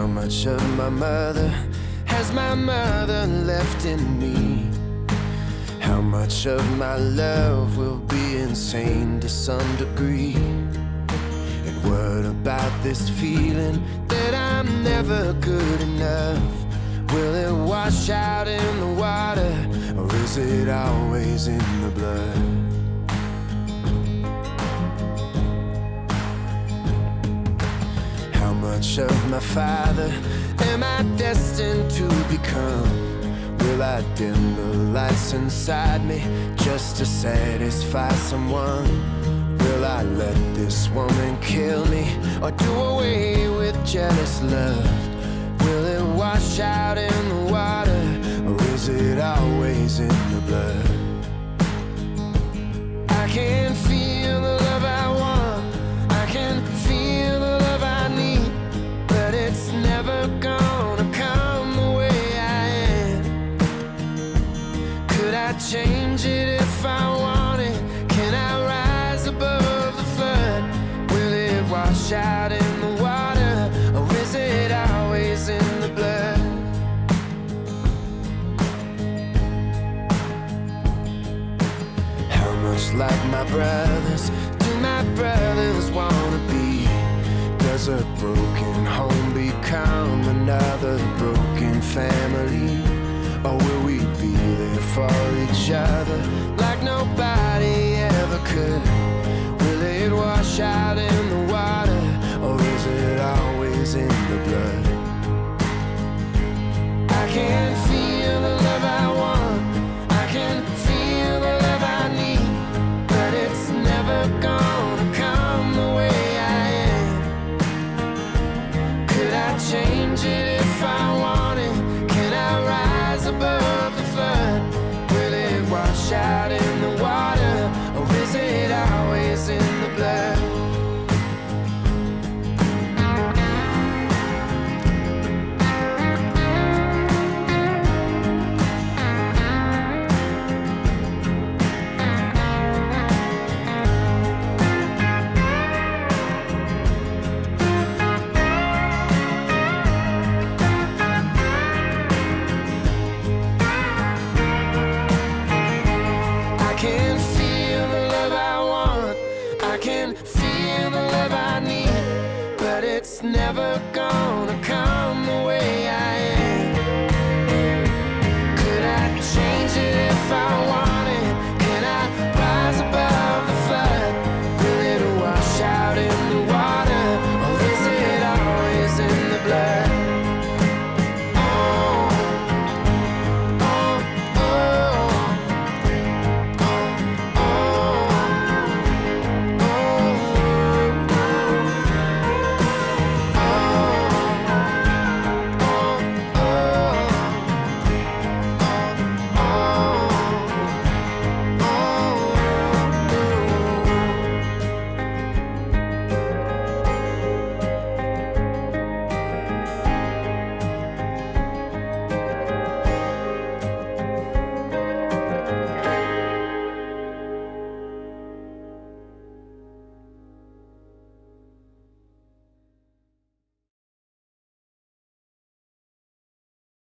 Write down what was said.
much of my mother has my mother left in me? How much of my love will be insane to some degree? And what about this feeling that I'm never good enough? Will it wash out in the water, or is it always in the blood? How much of my father am I destined to become? Will I dim the lights inside me just to satisfy someone? Will I let this woman kill me, or do away with jealous love? Will it wash out in the water, or is it always in the blood? I can feel the love I want, I can feel the love I need, but it's never gonna come the way I am. Could I change it if I wanted? Can I rise above the flood? Will it wash out in the water, or is it always in the blood? How much like my brothers do my brothers wanna be? Does a broken home become another broken family? Or will we be there for each other like nobody ever could? Will it wash out in the water, or is it always in the blood? I can feel the love I want, I can feel the love I need, but it's never gonna come the way I am. Could I change it if I wanted? Can I rise above the flood? Will it wash out in the water, or is it always in the blood? I can feel the love I want, I can feel the love I need, but it's never gonna come